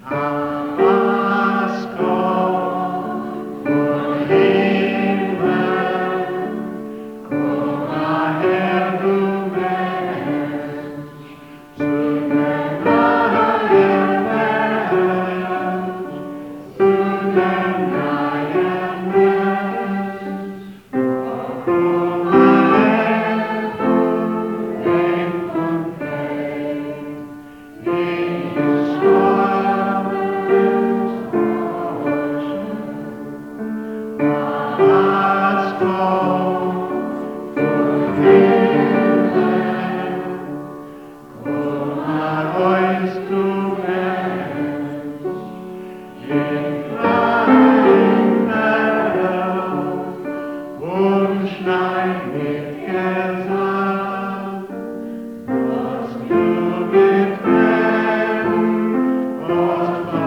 Alles Gott von Himmel, komm her, du Mensch, zu der neuen Welt, zu der neuen Welt. Komm her, denk und denk, ist Gott als Gott von Himmel, komm uns, du Mensch, in kleiner und schneid mit Gesang, was du mit Tränen aus